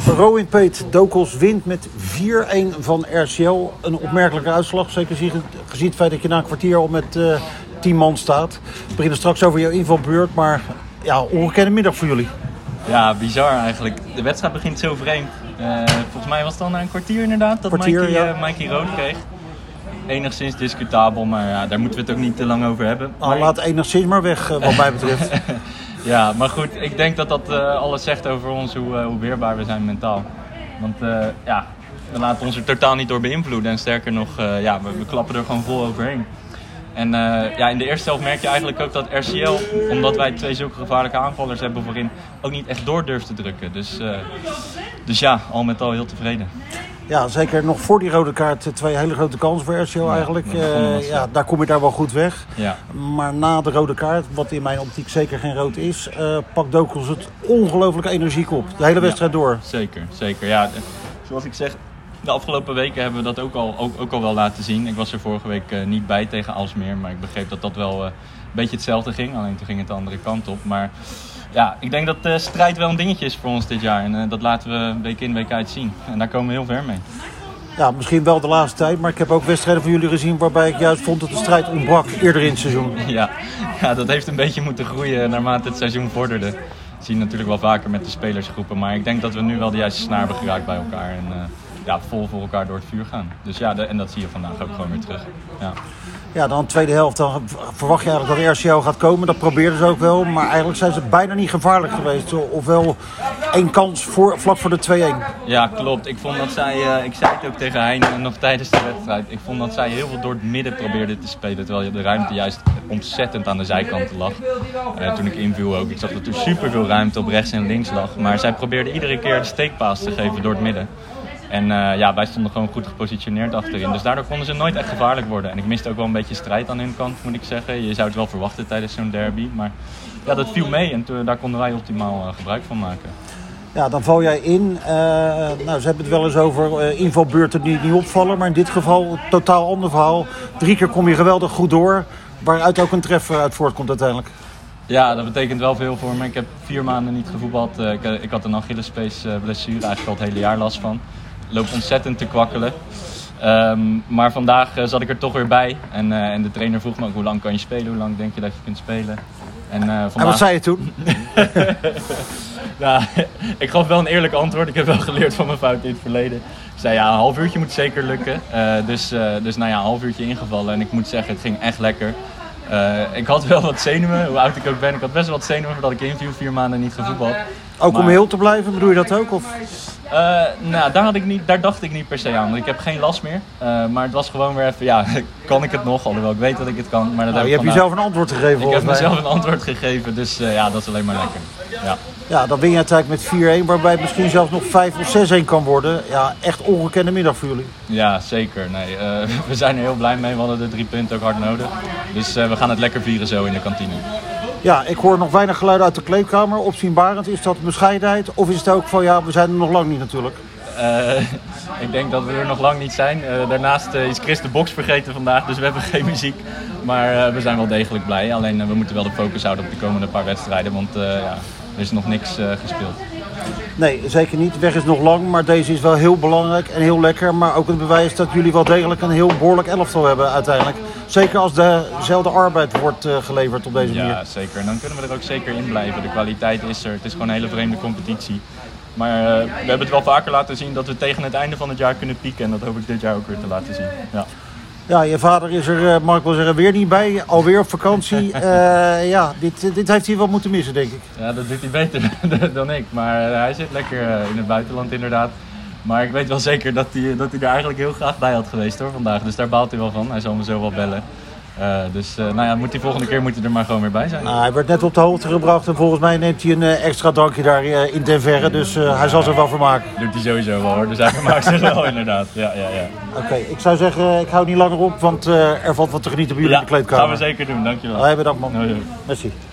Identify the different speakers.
Speaker 1: Rowing Peet Dokos wint met 4-1 van RCL. Een opmerkelijke uitslag. Zeker gezien het feit dat je na een kwartier al met 10 man staat. We beginnen straks over jouw invalbeurt. Maar ja, ongekende middag voor jullie.
Speaker 2: Ja, bizar eigenlijk. De wedstrijd begint zo vreemd. Volgens mij was het al na een kwartier inderdaad dat Mikey rood kreeg. Enigszins discutabel, maar ja, daar moeten we het ook niet te lang over hebben.
Speaker 1: Maar laat enigszins maar weg wat mij betreft.
Speaker 2: Ja, maar goed, ik denk dat dat alles zegt over ons, hoe weerbaar we zijn mentaal. Want we laten ons er totaal niet door beïnvloeden. En sterker nog, we klappen er gewoon vol overheen. En in de eerste helft merk je eigenlijk ook dat RCL, omdat wij 2 zulke gevaarlijke aanvallers hebben voorin, ook niet echt door durft te drukken. Dus ja, al met al heel tevreden.
Speaker 1: Ja, zeker nog voor die rode kaart 2 hele grote kansen voor RCL eigenlijk. Daar kom je daar wel goed weg. Ja. Maar na de rode kaart, wat in mijn optiek zeker geen rood is, pakt Dokos het ongelooflijk energiek op. De hele wedstrijd door.
Speaker 2: Zeker. Ja, zoals ik zeg, de afgelopen weken hebben we dat ook al wel laten zien. Ik was er vorige week niet bij tegen Aalsmeer, maar ik begreep dat dat wel een beetje hetzelfde ging. Alleen toen ging het de andere kant op. Maar ja, ik denk dat de strijd wel een dingetje is voor ons dit jaar. En dat laten we week in, week uit zien. En daar komen we heel ver mee.
Speaker 1: Ja, misschien wel de laatste tijd. Maar ik heb ook wedstrijden van jullie gezien waarbij ik juist vond dat de strijd ontbrak eerder in het seizoen. Ja,
Speaker 2: dat heeft een beetje moeten groeien naarmate het seizoen vorderde. Dat zie je natuurlijk wel vaker met de spelersgroepen. Maar ik denk dat we nu wel de juiste snaar hebben geraakt bij elkaar. En vol voor elkaar door het vuur gaan. Dus ja, en dat zie je vandaag ook gewoon weer terug.
Speaker 1: Ja, dan de tweede helft, dan verwacht je eigenlijk dat RCL gaat komen. Dat probeerden ze ook wel, maar eigenlijk zijn ze bijna niet gevaarlijk geweest. Ofwel 1 kans vlak voor de 2-1.
Speaker 2: Ja, klopt. Ik vond dat zij, ik zei het ook tegen Hein nog tijdens de wedstrijd. Ik vond dat zij heel veel door het midden probeerden te spelen. Terwijl de ruimte juist ontzettend aan de zijkanten lag. Toen ik inviel ook. Ik zag dat er superveel ruimte op rechts en links lag. Maar zij probeerden iedere keer de steekpaas te geven door het midden. En wij stonden gewoon goed gepositioneerd achterin. Dus daardoor konden ze nooit echt gevaarlijk worden. En ik miste ook wel een beetje strijd aan hun kant, moet ik zeggen. Je zou het wel verwachten tijdens zo'n derby. Maar ja, dat viel mee en daar konden wij optimaal gebruik van maken.
Speaker 1: Ja, dan val jij in. Ze hebben het wel eens over invalbeurten die niet opvallen. Maar in dit geval een totaal ander verhaal. 3 keer kom je geweldig goed door. Waaruit ook een treffer uit voortkomt uiteindelijk.
Speaker 2: Ja, dat betekent wel veel voor me. Ik heb 4 maanden niet gevoetbald. Ik had een Achillespees-blessure, eigenlijk al het hele jaar last van. Loopt ontzettend te kwakkelen. Maar vandaag zat ik er toch weer bij. En de trainer vroeg me ook, hoe lang kan je spelen? Hoe lang denk je dat je kunt spelen?
Speaker 1: En wat zei je toen?
Speaker 2: Ik gaf wel een eerlijk antwoord. Ik heb wel geleerd van mijn fout in het verleden. Ik zei een half uurtje moet zeker lukken. Dus een half uurtje ingevallen. En ik moet zeggen, het ging echt lekker. Ik had wel wat zenuwen, hoe oud ik ook ben. Ik had best wel wat zenuwen voordat ik inviel, 4 maanden niet gevoetbald.
Speaker 1: Ook om heel te blijven, bedoel je dat ook? Of?
Speaker 2: Daar dacht ik niet per se aan, want ik heb geen last meer. Maar het was gewoon weer even, kan ik het nog? Alhoewel ik weet dat ik het kan. Maar dat
Speaker 1: je hebt jezelf een antwoord gegeven.
Speaker 2: Ik heb mezelf een antwoord gegeven, dus dat is alleen maar lekker.
Speaker 1: Ja, dan win je uiteindelijk met 4-1, waarbij het misschien zelfs nog 5 of 6-1 kan worden. Ja, echt ongekende middag voor jullie.
Speaker 2: Ja, zeker. Nee, we zijn er heel blij mee. We hadden de 3 punten ook hard nodig. Dus we gaan het lekker vieren zo in de kantine.
Speaker 1: Ja, ik hoor nog weinig geluiden uit de kleedkamer. Opzienbarend, is dat bescheidenheid? Of is het ook van, we zijn er nog lang niet natuurlijk?
Speaker 2: Ik denk dat we er nog lang niet zijn. Daarnaast is Chris de box vergeten vandaag, dus we hebben geen muziek. Maar we zijn wel degelijk blij. Alleen we moeten wel de focus houden op de komende paar wedstrijden, want er is nog niks gespeeld.
Speaker 1: Nee, zeker niet. De weg is nog lang, maar deze is wel heel belangrijk en heel lekker. Maar ook het bewijs dat jullie wel degelijk een heel behoorlijk elftal hebben uiteindelijk. Zeker als dezelfde arbeid wordt geleverd op deze manier.
Speaker 2: Ja, zeker. En dan kunnen we er ook zeker in blijven. De kwaliteit is er. Het is gewoon een hele vreemde competitie. Maar we hebben het wel vaker laten zien dat we tegen het einde van het jaar kunnen pieken. En dat hoop ik dit jaar ook weer te laten zien. Ja.
Speaker 1: Ja, je vader is er, mag ik wel zeggen, weer niet bij. Alweer op vakantie. Dit heeft hij wel moeten missen, denk ik.
Speaker 2: Ja, dat doet hij beter dan ik. Maar hij zit lekker in het buitenland inderdaad. Maar ik weet wel zeker dat hij er eigenlijk heel graag bij had geweest hoor, vandaag. Dus daar baalt hij wel van. Hij zal me zo wel bellen. Moet hij volgende keer er maar gewoon weer bij zijn.
Speaker 1: Hij werd net op de hoogte gebracht en volgens mij neemt hij een extra drankje daar in Den Verre. Dus hij zal zich wel vermaken.
Speaker 2: Doet hij sowieso wel hoor, dus hij vermaakt zich wel inderdaad. Ja.
Speaker 1: Oké, ik zou zeggen, ik hou niet langer op, want er valt wat te genieten bij jullie in de kleedkamer.
Speaker 2: Dat gaan we zeker doen, dankjewel.
Speaker 1: Bedankt man.
Speaker 2: Nee.
Speaker 1: Merci.